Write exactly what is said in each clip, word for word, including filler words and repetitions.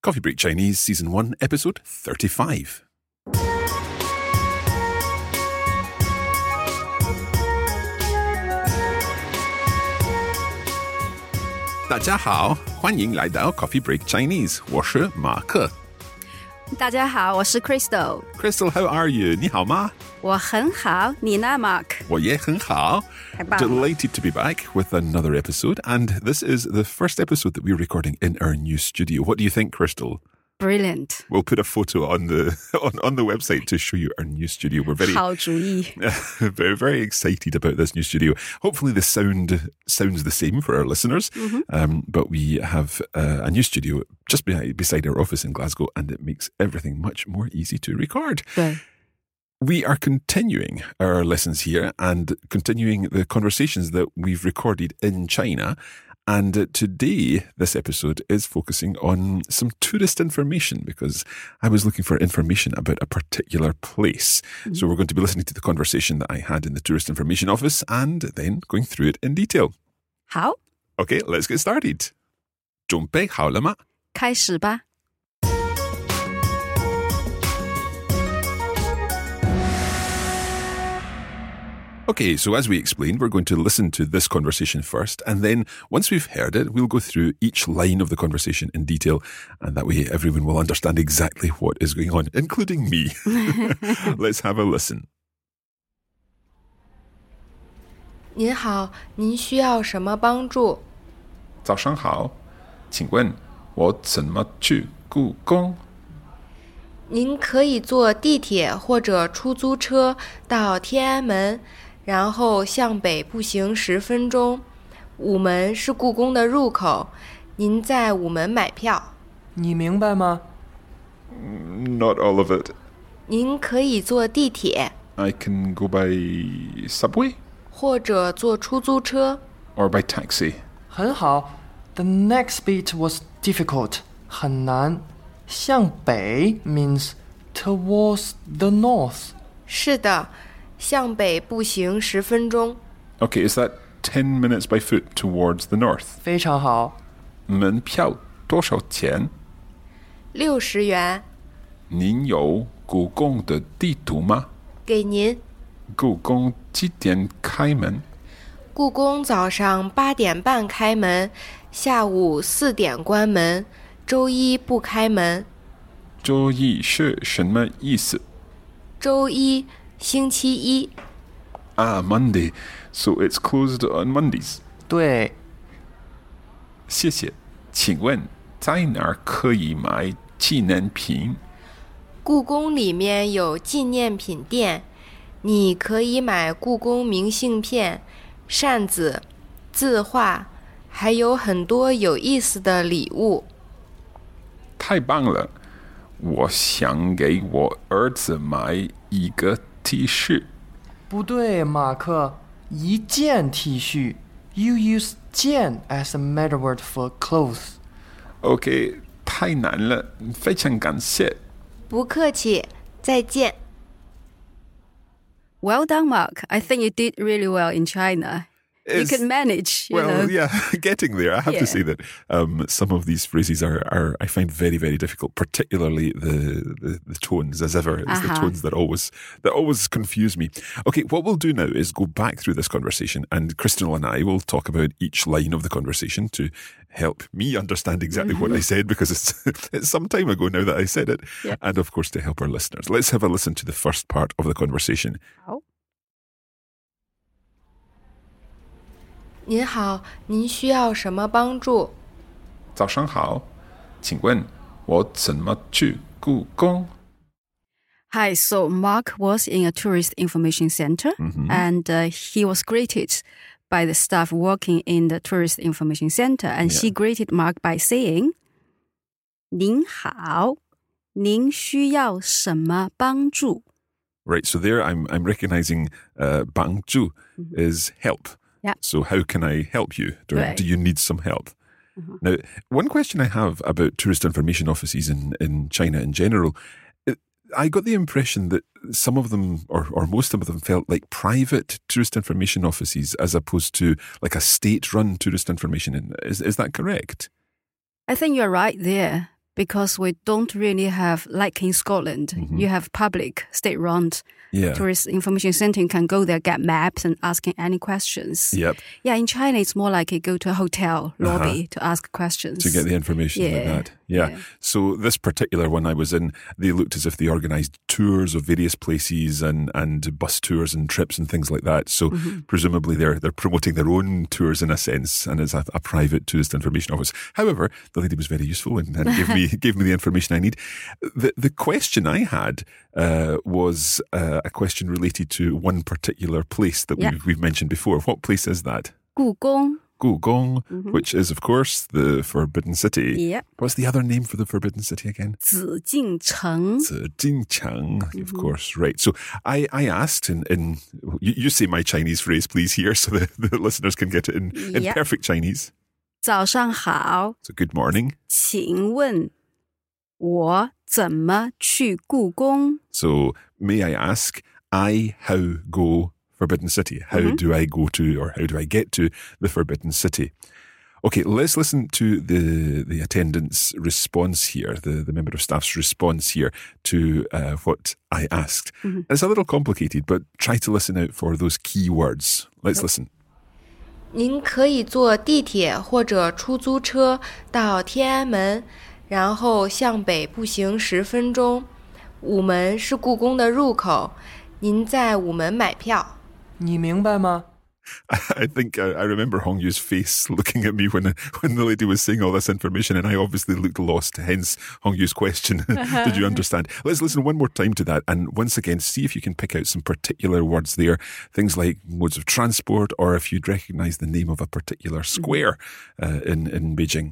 Coffee Break Chinese, Season one, Episode thirty-five. 大家好，欢迎来到 Coffee Break Chinese， 我是马克。 大家好，我是 Crystal。 Crystal, how are you? 你好吗？ 我很好，你呢 Mark? 我也很好。 太棒了。 Delighted to be back with another episode, and this is the first episode that we're recording in our new studio. What do you think, Crystal? Brilliant. We'll put a photo on the on, on the website to show you our new studio. We're very 好主意。 very very excited about this new studio. Hopefully the sound sounds the same for our listeners. Mm-hmm. Um, but we have uh, a new studio just behind, beside our office in Glasgow, and it makes everything much more easy to record. 对。 We are continuing our lessons here and continuing the conversations that we've recorded in China. And uh, today, this episode is focusing on some tourist information because I was looking for information about a particular place. Mm-hmm. So we're going to be listening to the conversation that I had in the Tourist Information Office and then going through it in detail. 好。 Okay, let's get started. 准备好了吗？ 开始吧。 Okay, so as we explained, we're going to listen to this conversation first, and then once we've heard it, we'll go through each line of the conversation in detail, and that way everyone will understand exactly what is going on, including me. Let's have a listen. 您好，您需要什么帮助？ 早上好，请问我怎么去故宫？ 您可以坐地铁或者出租车到天安门，然后向北步行十分钟。午门是故宫的入口，您在午门买票。 你明白吗？ Not all of it. 您可以坐地铁。 I can go by subway? 或者坐出租车。 Or by taxi? 很好。The next bit was difficult. 很难。向北 means towards the north. 是的，向北步行十分钟。 Okay, is that ten minutes by foot towards the north? 非常好。 门票多少钱？ 六十元。 您有故宫的地图吗？ 给您。 故宫几点开门？ 故宫早上八点半开门，下午四点关门，周一不开门。 周一是什么意思？ 周一，星期一。 Ah, Monday. So it's closed on Mondays. 对。 谢谢。请问在哪儿可以买纪念品？ 故宫里面有纪念品店，你可以买故宫明信片、扇子、字画，还有很多有意思的礼物。 太棒了！我想给我儿子买一个 T 恤。 不对，马克，一件 T 恤。You use 件 as a meta word for clothes. OK, 太难了，非常感谢。 不客气，再见。 Well done, Mark. I think you did really well in China. You It's- can manage, you Well, know. yeah, getting there. I have Yeah. to say that um, some of these phrases are, are I find very, very difficult, particularly the, the, the tones, as ever. It's the Uh-huh. tones that always that always confuse me. Okay, what we'll do now is go back through this conversation, and Crystal and I will talk about each line of the conversation to help me understand exactly what I said, because it's it's some time ago now that I said it, Yeah. and of course to help our listeners. Let's have a listen to the first part of the conversation. 好。 您好，您需要什么帮助？ 早上好，请问我怎么去故宫？ Hi, so Mark was in a tourist information center and uh, he was greeted by the staff working in the tourist information center, and she greeted Mark by saying, 您好，您需要什么帮助？ Right, so there I'm I'm recognizing uh, 帮助 is help. Yeah. So how can I help you? Do, Right. do you need some help? Now, one question I have about tourist information offices in, in China in general, it, I got the impression that some of them, or, or most of them, felt like private tourist information offices as opposed to like a state-run tourist information. Is, is that correct? I think you're right there. because we don't really have, like in Scotland, mm-hmm. you have public state-run yeah. tourist information center. You can go there, get maps and asking any questions. Yep. Yeah, in China, it's more like you go to a hotel lobby uh-huh. to ask questions. To get the information yeah. like that. Yeah. yeah. So this particular one I was in, they looked as if they organised tours of various places and, and bus tours and trips and things like that. So mm-hmm. presumably they're they're promoting their own tours in a sense, and as a, a private tourist information office. However, the lady was very useful and, and gave me gave me the information I need. The the question I had uh, was uh, a question related to one particular place that yeah. we've, we've mentioned before. What place is that? 故宫. Gugong, mm-hmm. which is, of course, the Forbidden City. Yep. What's the other name for the Forbidden City again? 紫禁城. 紫禁城, mm-hmm. of course, right. So I, I asked in, in you, you say my Chinese phrase, please, here, so the, the listeners can get it in, in yep. perfect Chinese. 早上好. So good morning. 请问我怎么去故宫? So may I ask, I how go Forbidden City. How mm-hmm. do I go to, or how do I get to the Forbidden City? Okay, let's listen to the the attendant's response here, the, the member of staff's response here to uh, what I asked. Mm-hmm. It's a little complicated, but try to listen out for those key words. Let's listen. 您可以坐地铁或者出租车到天安门，然后向北步行十分钟。午门是故宫的入口，您在午门买票。 你明白吗? I think I, I remember Hong Yu's face looking at me when when the lady was saying all this information, and I obviously looked lost, hence Hong Yu's question. Did you understand? Let's listen one more time to that, and once again, see if you can pick out some particular words there, things like modes of transport, or if you'd recognise the name of a particular square uh, in, in Beijing.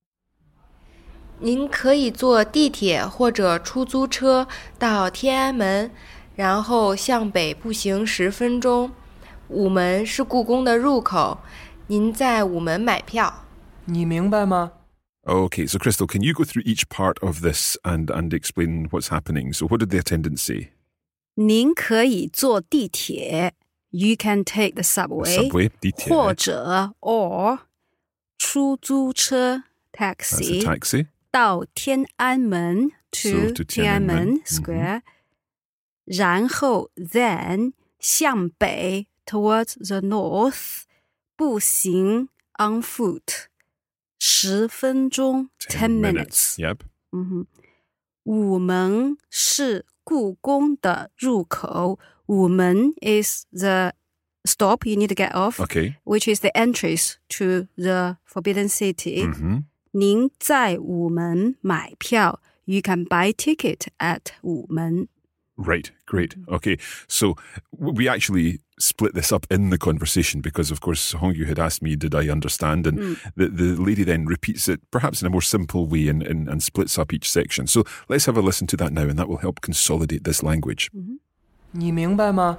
您可以坐地铁或者出租车到天安门，然后向北步行十分钟。午门是故宫的入口，您在午门买票。 你明白吗? Okay, so Crystal, can you go through each part of this and, and explain what's happening? So what did the attendant say? 您可以坐地铁 You can take the subway, the subway 地铁或者 or 出租车 taxi, That's a taxi. 到天安门 to, so to 天安门 Mm-hmm. Square, 然后 then 向北 towards the north, 步行 on foot, 十分钟 ten minutes. Yep. Mm-hmm. 午门是故宫的入口. 午门 is the stop you need to get off, okay. which is the entrance to the Forbidden City. Mm-hmm. 您在午门买票. You can buy ticket at 午门. Right, great. Okay, so we actually split this up in the conversation because, of course, Hong Yu had asked me, did I understand? And mm. the, the lady then repeats it, perhaps in a more simple way, and, and, and splits up each section. So let's have a listen to that now, and that will help consolidate this language. Mm-hmm. 你明白吗?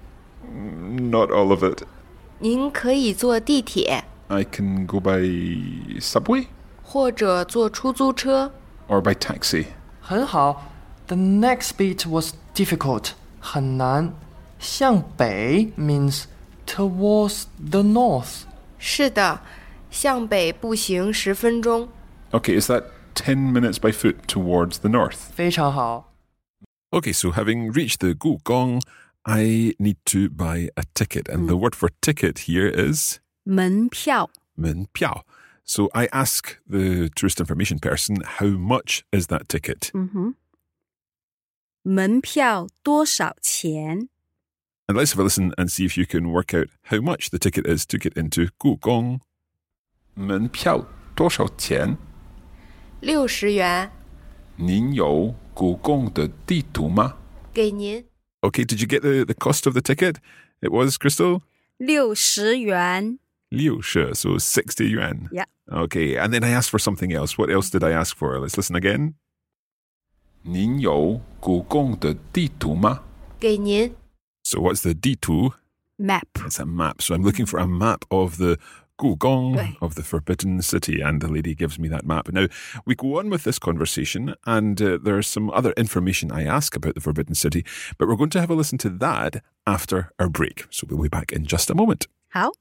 Not all of it. 您可以坐地铁 I can go by subway? 或者坐出租车 Or by taxi. 很好. The next bit was difficult. 很难. 向北 means towards the north. 是的，向北步行十分钟。 Okay, is that ten minutes by foot towards the north? 非常好. Okay, so having reached the Gugong, I need to buy a ticket. And mm. the word for ticket here is? 门票. 门票. So I ask the tourist information person, how much is that ticket? Mm-hmm. 门票多少钱? And let's have a listen and see if you can work out how much the ticket is to get into Gugong. 门票多少钱? 六十元。 您有故宫的地图吗? 给您。 Okay, did you get the, the cost of the ticket? It was, Crystal? 六十元. 六十, so sixty yuan. Yeah. Okay, and then I asked for something else. What else did I ask for? Let's listen again. 您有故宫的地图吗? 给您。 So what's the 地图? Map. It's a map. So I'm looking for a map of the Gugong, right. of the Forbidden City, and the lady gives me that map. Now, we go on with this conversation, and uh, there's some other information I ask about the Forbidden City, but we're going to have a listen to that after our break. So we'll be back in just a moment. How?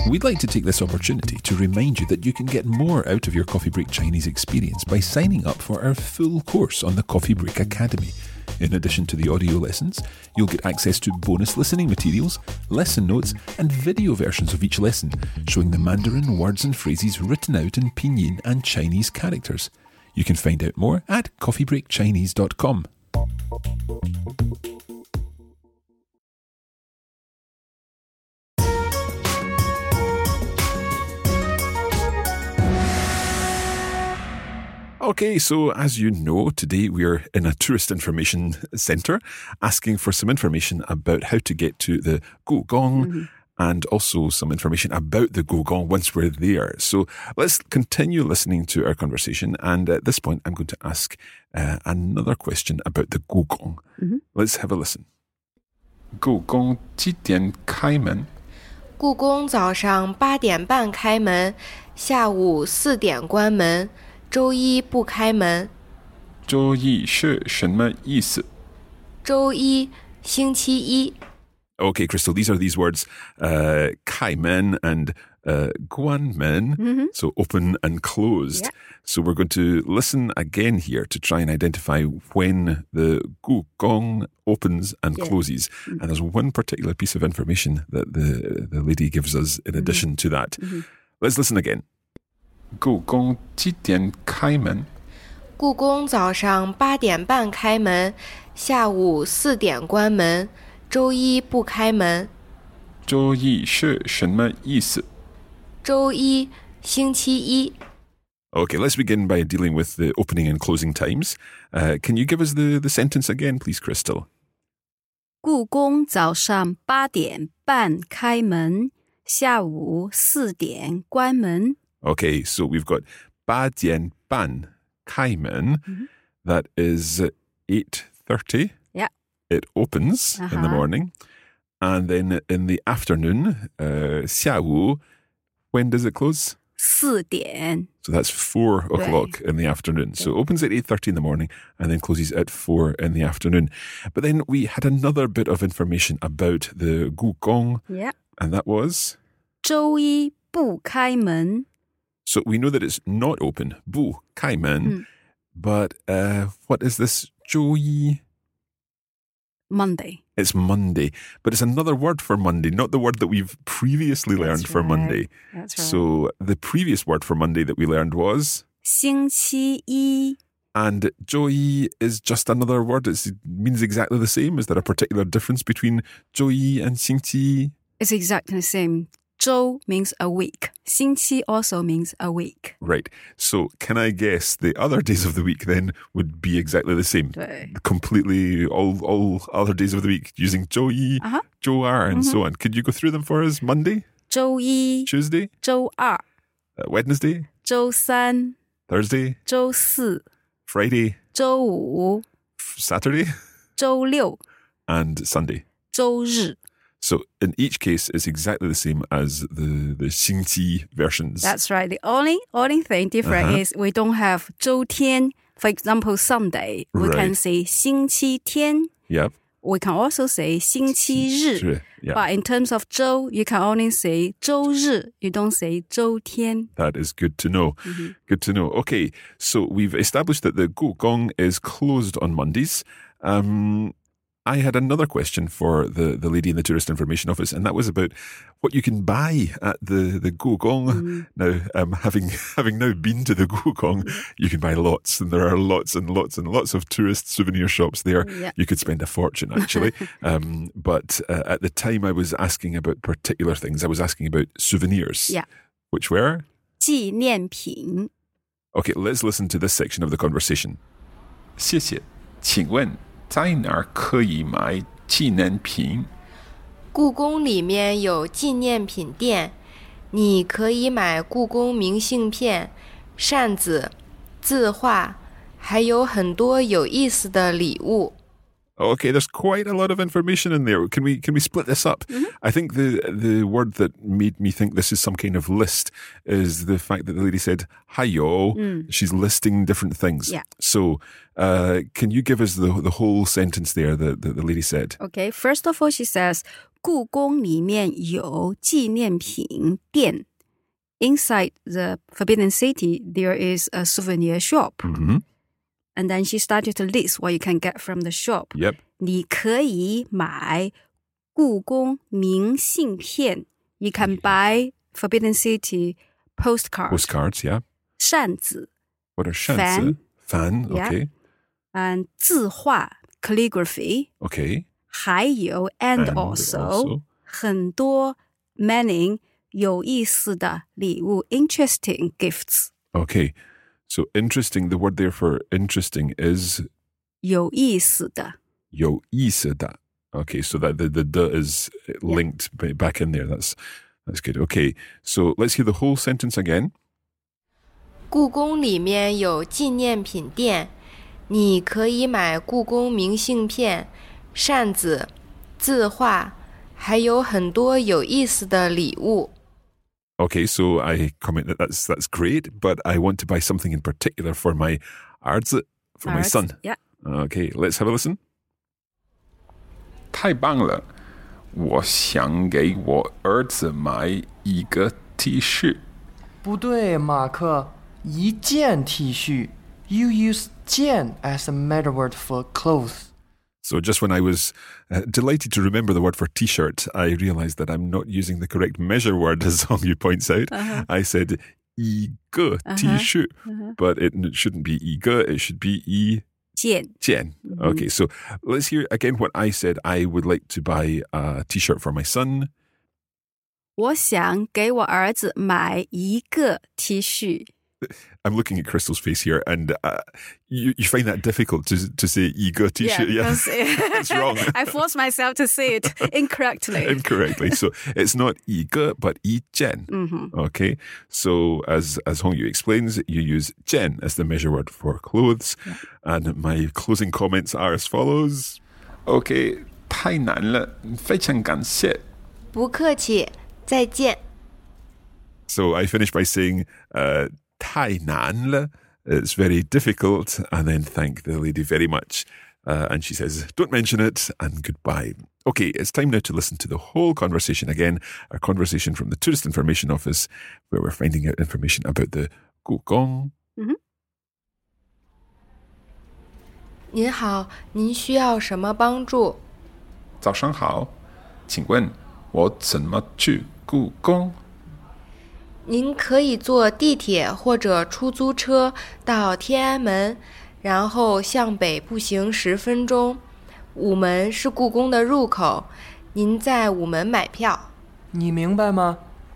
We'd like to take this opportunity to remind you that you can get more out of your Coffee Break Chinese experience by signing up for our full course on the Coffee Break Academy. In addition to the audio lessons, you'll get access to bonus listening materials, lesson notes, and video versions of each lesson, showing the Mandarin words and phrases written out in Pinyin and Chinese characters. You can find out more at coffee break chinese dot com. Okay, so as you know, today we're in a tourist information centre asking for some information about how to get to the Gugong mm-hmm. and also some information about the Gugong once we're there. So let's continue listening to our conversation. And at this point, I'm going to ask uh, another question about the Gugong. Mm-hmm. Let's have a listen. Gugong 几点开门? 故宫早上八点半开门，下午四点关门。周一不开门。 周一是什么意思？ 周一，星期一。 Okay, Crystal, these are these words, uh, 开门 and uh, 关门, mm-hmm. so open and closed. Yeah. So we're going to listen again here to try and identify when the Gugong opens and yeah. closes. Mm-hmm. And there's one particular piece of information that the, the lady gives us in addition mm-hmm. to that. Mm-hmm. Let's listen again. 故宫几点开门？ 故宫早上八点半开门，下午四点关门。周一不开门。 周一是什么意思？ 周一，星期一。 Okay, let's begin by dealing with the opening and closing times. Uh, can you give us the, the sentence again, please, Crystal? 故宫早上八点半开门，下午四点关门。 Okay, so we've got 八点半开门. Mm-hmm. That is eight thirty. Yeah. It opens uh-huh. in the morning. And then in the afternoon, uh, 下午, when does it close? 四点. So that's four o'clock in the afternoon. So it opens at eight thirty in the morning and then closes at four in the afternoon. But then we had another bit of information about the Gugong. Yeah. And that was? 周一不开门. So we know that it's not open, 不开门, mm. but uh, what is this, 周一? Monday. It's Monday, but it's another word for Monday, not the word that we've previously learned That's for right. Monday. That's right. So the previous word for Monday that we learned was? 星期一. And 周一 is just another word. It's, it means exactly the same. Is there a particular difference between 周一 and 星期一? It's exactly the same. 周 means a week. 星期 also means a week. Right. So can I guess the other days of the week then would be exactly the same? 对. Completely all all other days of the week using 周一, uh-huh. 周二 and mm-hmm. so on. Could you go through them for us? Monday? 周一. Tuesday? 周二. Uh, Wednesday? 周三. Thursday? 周四. Friday? 周五. Saturday? 周六. And Sunday? 周日. So in each case, it's exactly the same as the, the 星期 versions. That's right. The only only thing different uh-huh. is we don't have 周天. For example, Sunday, we right. can say 星期天. Yep. We can also say 星期日. Yeah. But in terms of 周, you can only say 周日. You don't say 周天. That is good to know. Mm-hmm. Good to know. Okay, so we've established that the Gugong is closed on Mondays. Um... I had another question for the, the lady in the Tourist Information Office, and that was about what you can buy at the, the Gugong. Mm. Now, um, having having now been to the Gugong, you can buy lots, and there are lots and lots and lots of tourist souvenir shops there. Yeah. You could spend a fortune, actually. um, but uh, at the time I was asking about particular things. I was asking about souvenirs. Yeah. Which were? 纪念品. Okay, let's listen to this section of the conversation. 谢谢，请问在哪儿可以买纪念品？ 故宫里面有纪念品店，你可以买故宫明信片、扇子、字画，还有很多有意思的礼物。 Okay, there's quite a lot of information in there. Can we can we split this up? Mm-hmm. I think the the word that made me think this is some kind of list is the fact that the lady said "hayo." Mm. She's listing different things. Yeah. So, uh, can you give us the the whole sentence there that the, the lady said? Okay, first of all, she says, 故宫里面有纪念品店. Inside the Forbidden City, there is a souvenir shop. Mm-hmm. And then she started to list what you can get from the shop. Yep. 你可以买故宫明信片. You can buy Forbidden City postcards. Postcards, yeah. 扇子. What are shanzi? Fan. Fan, Yeah. okay. And 字画, calligraphy. Okay. 还有 and, And also, also. 很多 meaning 有意思的礼物 interesting gifts. Okay. So interesting, the word there for interesting is 有意思的. 有意思的. Okay, so that the, the the is linked b- back in there. That's that's good. Okay, so let's hear the whole sentence again. 故宫里面有纪念品店，你可以买故宫明信片、扇子、字画，还有很多有意思的礼物。 Okay, so I comment that that's that's great, but I want to buy something in particular for my arzi, for my Arts, son. Yeah. Okay, let's have a listen. 太棒了！我想给我儿子买一个 T 恤。 不对，马克，一件 T 恤。You use 件 as a meta word for clothes. So just when I was uh, delighted to remember the word for T-shirt, I realised that I'm not using the correct measure word, as Hongyu points out. Uh-huh. I said 一个 T-shirt, Uh-huh. but it n- shouldn't be 一个, it should be 一件. 件. Okay, so let's hear again what I said. I would like to buy a T-shirt for my son. 我想给我儿子买一个 T 恤. I'm looking at Crystal's face here, and uh, you, you find that difficult to to say 一个 T-shirt. Yeah, because it's wrong. I forced myself to say it incorrectly. Incorrectly. So it's not 一个, but 一件. Mm-hmm. Okay. So as as Hongyu explains, you use 件 as the measure word for clothes. Yeah. And my closing comments are as follows. OK， 太难了，非常感谢。 不客气，再见。 So I finish by saying, uh, 太难了. It's very difficult. And then thank the lady very much. Uh, and she says, don't mention it, and goodbye. Okay, it's time now to listen to the whole conversation again. Our conversation from the Tourist Information Office, where we're finding out information about the Gugong. Mm-hmm. 您好，您需要什么帮助？ 早上好，请问我怎么去故宫？ 您可以坐地铁或者出租车到天安门，然后向北步行十分钟。午门是故宫的入口，您在午门买票。 你明白吗？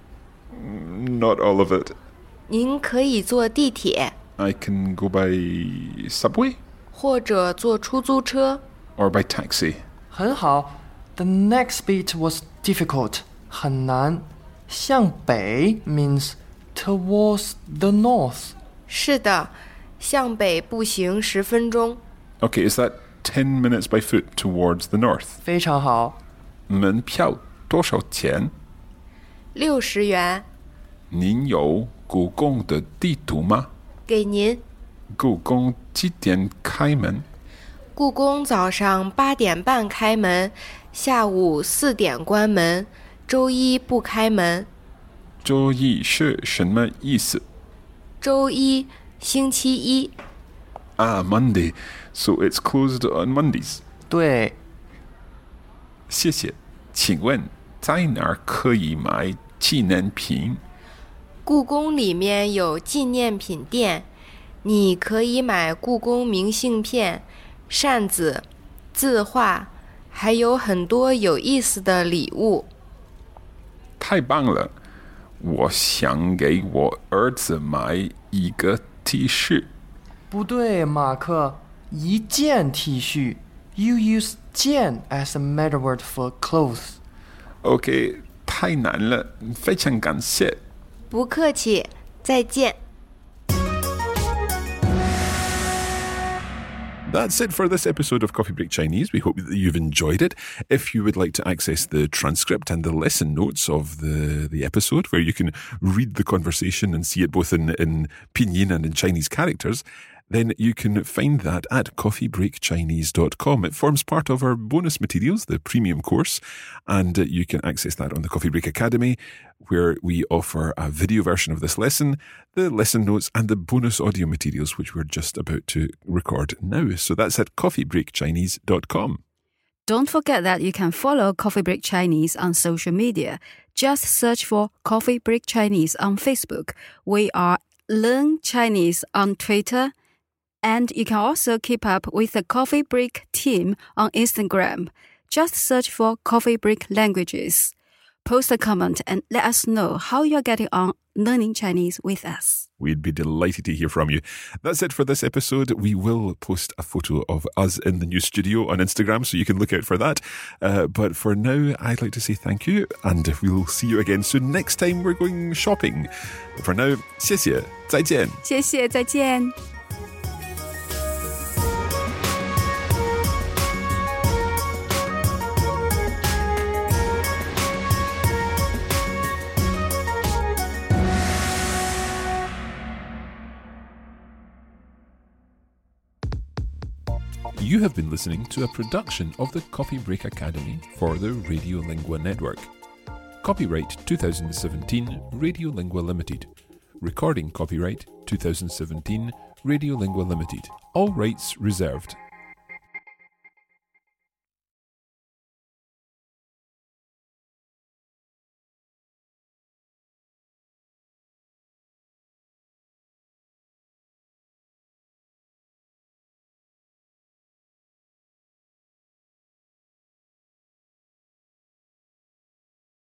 Not all of it. 您可以坐地铁， I can go by subway 或者坐出租车。 or by taxi. 很好。The next bit was difficult. 很难。向北 means towards the north. 是的，向北步行十分钟。 Okay, is that ten minutes by foot towards the north? 非常好。 门票多少钱？ 六十元， 您有故宫的地图吗？ 给您。 故宫几点开门？ 故宫早上八点半开门，下午四点关门，周一不开门。 周一是什么意思？ 周一，星期一。 Ah, Monday. So it's closed on Mondays. 对， 谢谢。请问在哪儿可以买纪念品？ 故宫里面有纪念品店，你可以买故宫明信片、扇子、字画，还有很多有意思的礼物。 太棒了！我想给我儿子买一个 T 恤。 不对，马克，一件 T 恤。You use 件 as a meta word for clothes. OK， 太难了，非常感谢。 不客气，再见。 That's it for this episode of Coffee Break Chinese. We hope that you've enjoyed it. If you would like to access the transcript and the lesson notes of the, the episode, where you can read the conversation and see it both in, in Pinyin and in Chinese characters, then you can find that at coffee break chinese dot com. It forms part of our bonus materials, the premium course, and uh, you can access that on the Coffee Break Academy, where we offer a video version of this lesson, the lesson notes, and the bonus audio materials, which we're just about to record now. So that's at coffee break chinese dot com. Don't forget that you can follow Coffee Break Chinese on social media. Just search for Coffee Break Chinese on Facebook. We are Learn Chinese on Twitter. And you can also keep up with the Coffee Break team on Instagram. Just search for Coffee Break Languages. Post a comment and let us know how you're getting on learning Chinese with us. We'd be delighted to hear from you. That's it for this episode. We will post a photo of us in the new studio on Instagram, so you can look out for that. Uh, but for now, I'd like to say thank you, and we'll see you again soon. Next time, we're going shopping. But for now, 谢谢，再见。 谢谢，再见。 You have been listening to a production of the Coffee Break Academy for the Radiolingua Network. Copyright twenty seventeen Radiolingua Limited. Recording copyright twenty seventeen Radiolingua Limited. All rights reserved.